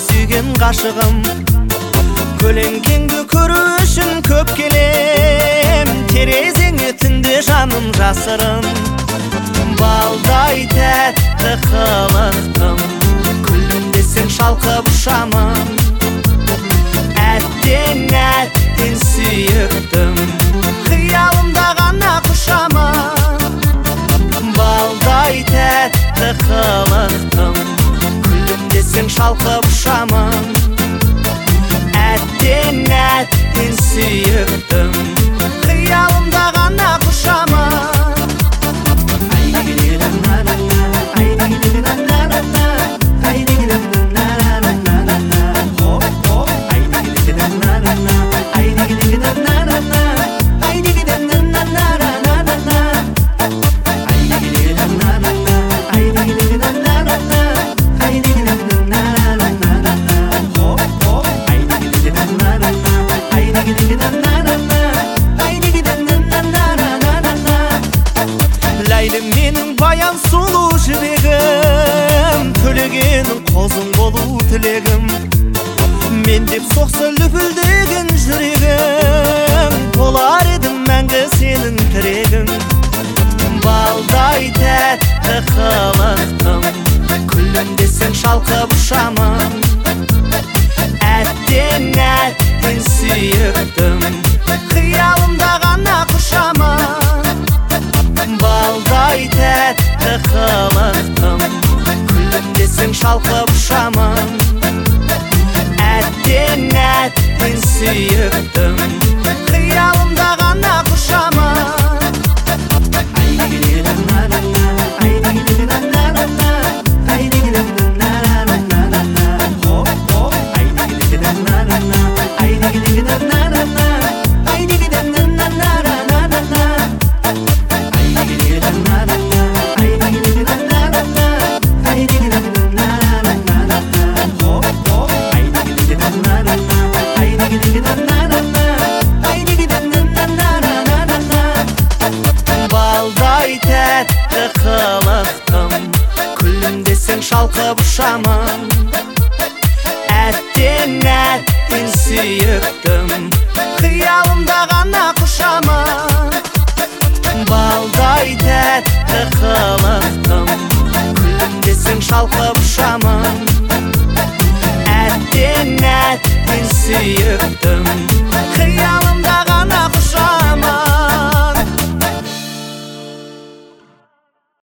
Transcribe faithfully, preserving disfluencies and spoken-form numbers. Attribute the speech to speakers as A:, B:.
A: сүйген ғашығым. Көлеңкеңді көру үшін көп келем, терезеңе түнде жаным жасырын. Балдай тәтті қылықтым, күлімде сен шалқып ұшамын. Әттен әттен сүйіктім, қиялымда ғана құшамын. Балдай тәтті қылықтым, күлімде сен шалқып ұшамын. Әттен әттен сүйіктім, қиялымда ғана құшамын. Ләйлім менің баян сұлу жібегім, төлегенің қозың болу тілегім. Мен деп соқса лүпілдеген жүрегім, болар едім мәңгі сенің тірегің. Балдай тәтті қылықтым, күлімде сен шалқып ұшамын. Әттен әттен сүйіктім, қиялымда ғана құшамын. Балдай тәтті қылықтым, күлімде сен шалқып ұшамын. Әттен әттен сүйіктім, қиялымда ғана құшамын. Балдай тәтті қылықтым, күлімде сен шалқып ұшамын. Әттен әттен сүйіктім, қиялымда ғана құшамын. Балдай тәтті қылықтым, күлімде сен шалқып ұшамын. Әттен әттен сүйіктім,